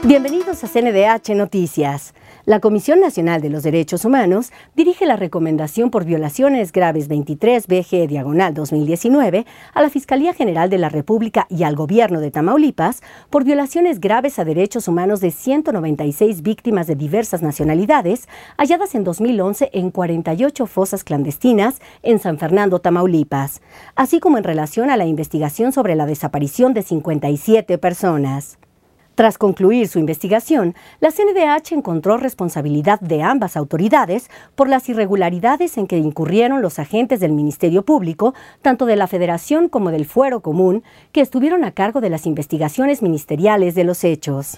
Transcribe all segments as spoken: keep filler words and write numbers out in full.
Bienvenidos a C N D H Noticias. La Comisión Nacional de los Derechos Humanos dirige la recomendación por violaciones graves veintitrés B G diagonal dos mil diecinueve a la Fiscalía General de la República y al Gobierno de Tamaulipas por violaciones graves a derechos humanos de ciento noventa y seis víctimas de diversas nacionalidades halladas en dos mil once en cuarenta y ocho fosas clandestinas en San Fernando, Tamaulipas, así como en relación a la investigación sobre la desaparición de cincuenta y siete personas. Tras concluir su investigación, la C N D H encontró responsabilidad de ambas autoridades por las irregularidades en que incurrieron los agentes del Ministerio Público, tanto de la Federación como del Fuero Común, que estuvieron a cargo de las investigaciones ministeriales de los hechos.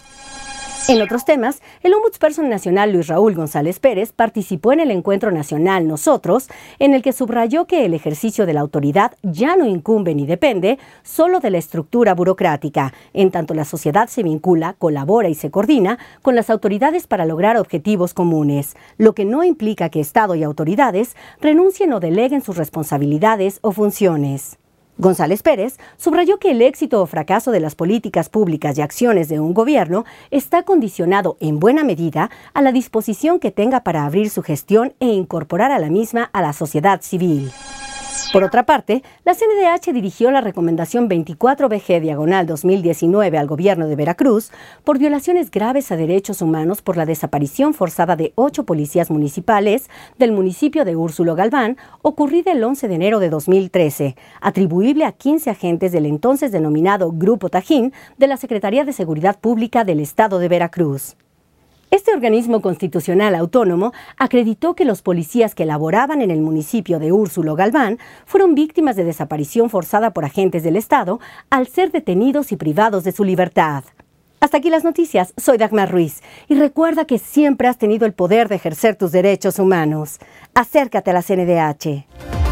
En otros temas, el Ombudsperson Nacional Luis Raúl González Pérez participó en el encuentro nacional Nosotros, en el que subrayó que el ejercicio de la autoridad ya no incumbe ni depende solo de la estructura burocrática, en tanto la sociedad se vincula, colabora y se coordina con las autoridades para lograr objetivos comunes, lo que no implica que Estado y autoridades renuncien o deleguen sus responsabilidades o funciones. González Pérez subrayó que el éxito o fracaso de las políticas públicas y acciones de un gobierno está condicionado en buena medida a la disposición que tenga para abrir su gestión e incorporar a la misma a la sociedad civil. Por otra parte, la C N D H dirigió la recomendación veinticuatro B G diagonal dos mil diecinueve al Gobierno de Veracruz por violaciones graves a derechos humanos por la desaparición forzada de ocho policías municipales del municipio de Úrsulo Galván, ocurrida el once de enero de dos mil trece, atribuible a quince agentes del entonces denominado Grupo Tajín de la Secretaría de Seguridad Pública del Estado de Veracruz. Este organismo constitucional autónomo acreditó que los policías que laboraban en el municipio de Úrsulo Galván fueron víctimas de desaparición forzada por agentes del Estado al ser detenidos y privados de su libertad. Hasta aquí las noticias, soy Dagmar Ruiz y recuerda que siempre has tenido el poder de ejercer tus derechos humanos. Acércate a la C N D H.